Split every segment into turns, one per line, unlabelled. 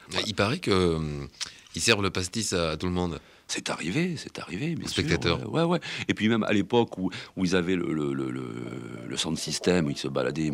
Il paraît que ils servent le pastis à tout le monde.
C'est arrivé, bien
Aux
sûr.
spectateurs.
Ouais. Et puis même à l'époque où ils avaient le sound system, ils se baladaient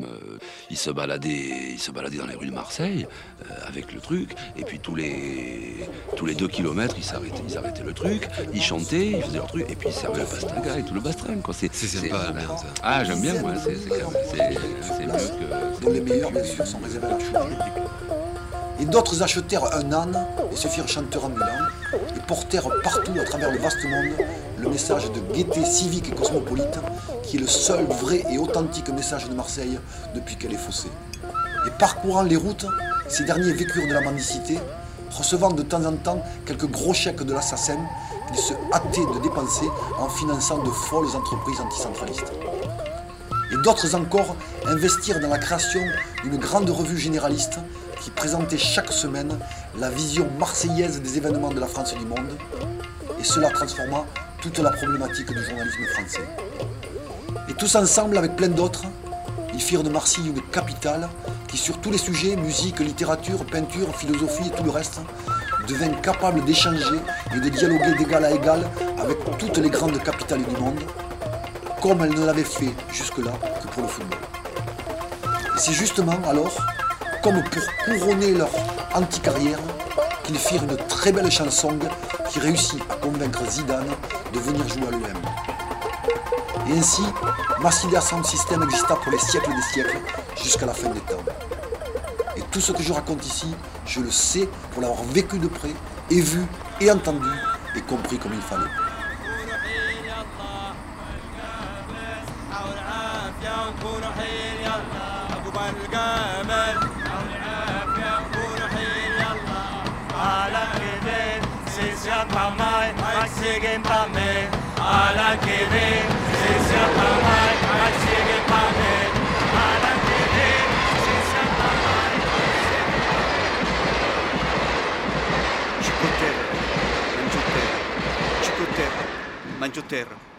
dans les rues de Marseille avec le truc. Et puis tous les 2 kilomètres, ils arrêtaient le truc, ils chantaient, ils faisaient leur truc, et puis ils servaient le pastaga et tout le bastring, quoi.
C'est sympa, bien ça.
Ah, j'aime bien, moi. C'est mieux que.
Dont les meilleurs, bien sûr, sont réservés à la chouchou. Et d'autres achetèrent un âne et se firent chanteurs ambulants et portèrent partout à travers le vaste monde le message de gaieté civique et cosmopolite qui est le seul vrai et authentique message de Marseille depuis qu'elle est faussée. Et parcourant les routes, ces derniers vécurent de la mendicité, recevant de temps en temps quelques gros chèques de l'assassin qu'ils se hâtaient de dépenser en finançant de folles entreprises anticentralistes. Et d'autres encore investirent dans la création d'une grande revue généraliste qui présentait chaque semaine la vision marseillaise des événements de la France et du monde, et cela transforma toute la problématique du journalisme français. Et tous ensemble, avec plein d'autres, ils firent de Marseille une capitale qui, sur tous les sujets, musique, littérature, peinture, philosophie et tout le reste, devint capable d'échanger et de dialoguer d'égal à égal avec toutes les grandes capitales du monde, comme elle ne l'avait fait jusque-là que pour le football. Et c'est justement alors, comme pour couronner leur anti-carrière, qu'ils firent une très belle chanson qui réussit à convaincre Zidane de venir jouer à l'OM. Et ainsi, Massilia Sound System exista pour les siècles des siècles, jusqu'à la fin des temps. Et tout ce que je raconte ici, je le sais pour l'avoir vécu de près, et vu, et entendu, et compris comme il fallait.
Mangio terra.